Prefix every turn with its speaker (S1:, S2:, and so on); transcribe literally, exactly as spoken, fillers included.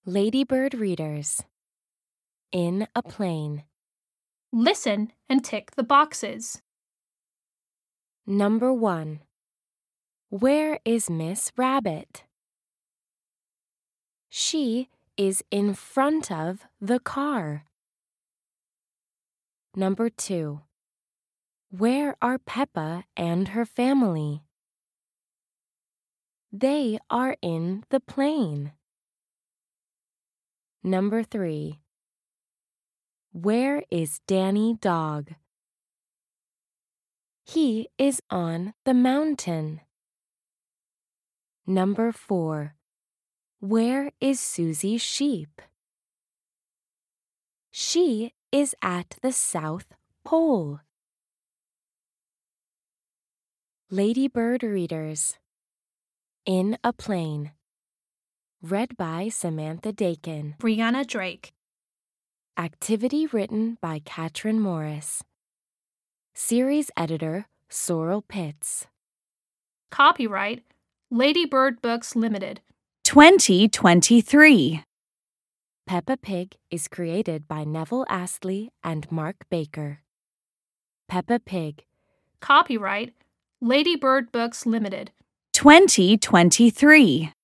S1: Ladybird readers. In a plane.
S2: Listen and tick the boxes.
S1: Number one. Where is Miss Rabbit? She is in front of the car. Number two. Where are Peppa and her family? They are in the plane. Number three. Where is Danny Dog? He is on the mountain. Number four. Where is Susie Sheep? She is at the South Pole. Ladybird readers. In a plane. Read by Samantha Dakin.
S2: Brianna Drake.
S1: Activity written by Katrin Morris. Series editor Sorrel Pitts.
S2: Copyright Ladybird Books Limited.
S3: twenty twenty-three.
S1: Peppa Pig is created by Neville Astley and Mark Baker. Peppa Pig.
S2: Copyright Ladybird Books Limited.
S3: twenty twenty-three.